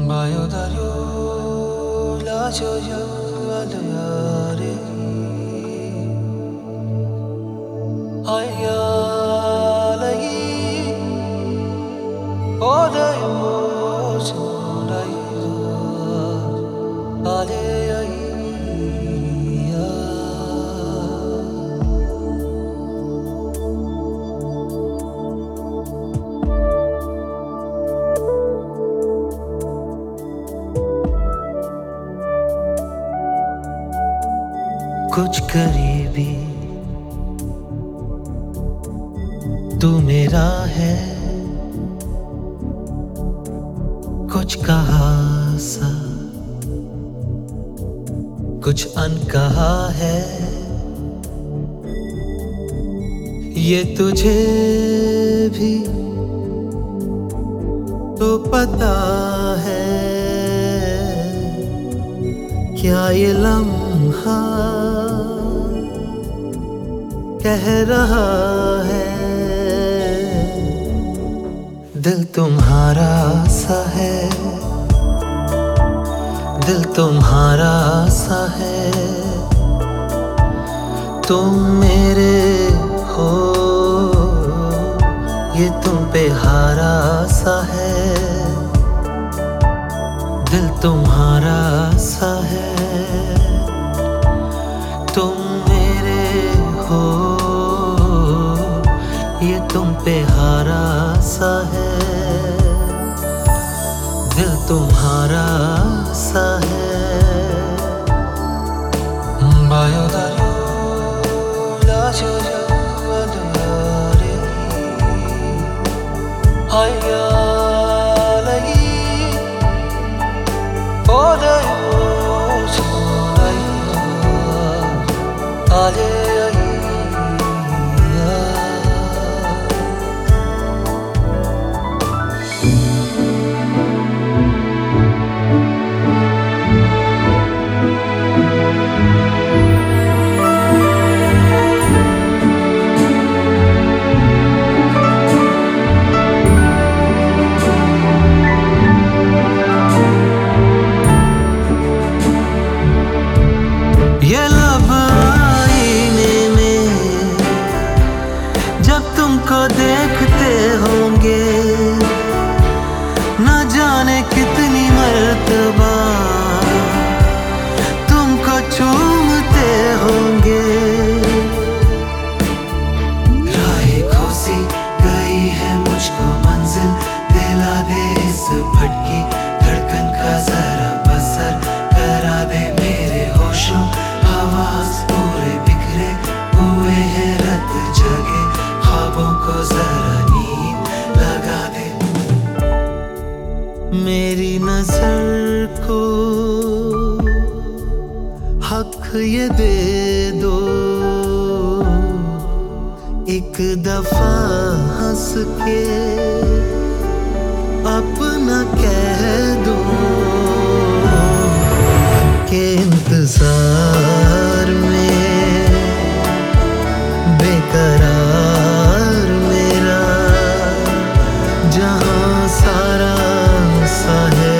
마요다료 라져요 알려야래 아야라이 오다요 소라이다 알려야이야 कुछ करीबी तू मेरा है, कुछ कहा सा कुछ अनकहा है। ये तुझे भी तो पता है, क्या ये लम्हा कह रहा है। दिल तुम्हारा सा है, दिल तुम्हारा सा है, तुम मेरे हो, ये तुम पे हारा सा है। दिल तुम्हारा सा है, तुम मेरे हो, ये तुम पे हारा सा है। दिल तुम्हारा सा है। 마요다료 라져요 알려야래 아야라이 오다요 소라이다 알려야이야 ये लब आईने में जब तुमको देखते होंगे, न जाने कितनी मर्तबा तुमको चूमते होंगे। राहें खोसी गई है मुझको मंजिल, दिला दे इस भटकी धड़कन का जरा बसर करा दे मेरे होशों। आवाज पूरे बिखरे हुए हैं रत जगे, ख्वाबों को जरा नींद लगा दे। मेरी नजर को हक ये दे दो, एक दफा हंस के अपना कह दो के इंतजार में बेकरार मेरा जहां सारा सा है।